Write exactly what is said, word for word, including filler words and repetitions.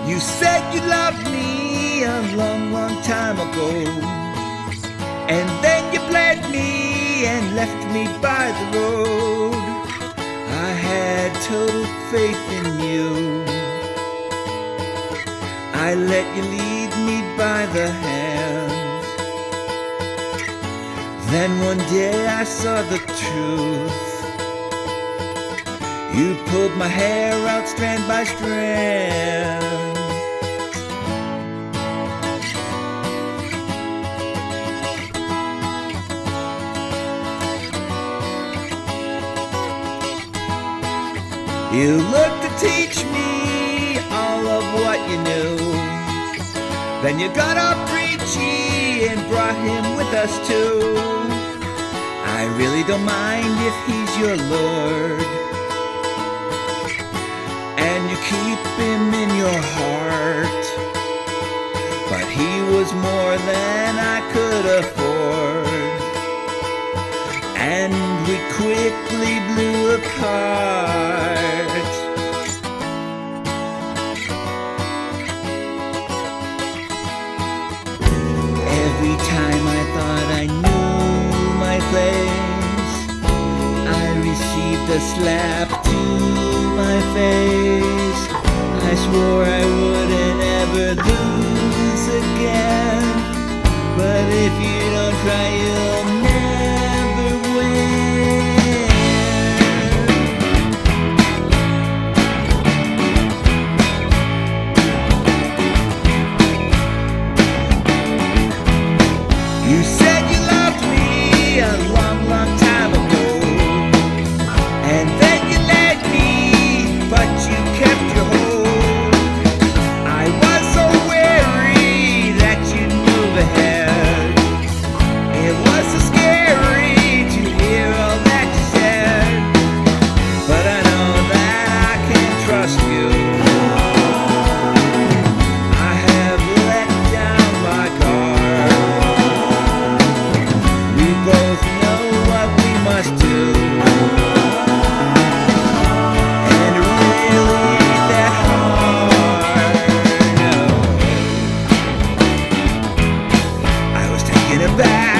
You said you loved me a long, long time ago, and then you bled me and left me by the road. I had total faith in you. I let you lead me by the hand. Then one day I saw the truth. You pulled my hair out strand by strand. You looked to teach me all of what you knew. Then you got up preachy and brought him with us too. I really don't mind if he's your Lord, and you keep him in your heart. But he was more than I could afford, and we quickly blew apart. Every time I thought I knew my place, I received a slap to my face. I swore I wouldn't ever lose again, but if you don't try, you'll never win. You said you loved me a long, long time ago, and then you let me, but you kept your hold. I was so weary that you'd move ahead. It was so scary to hear all that you said, but I know that I can trust you. I have let down my guard. We both know what we must do, and it really ain't that hard. No, I was taken aback.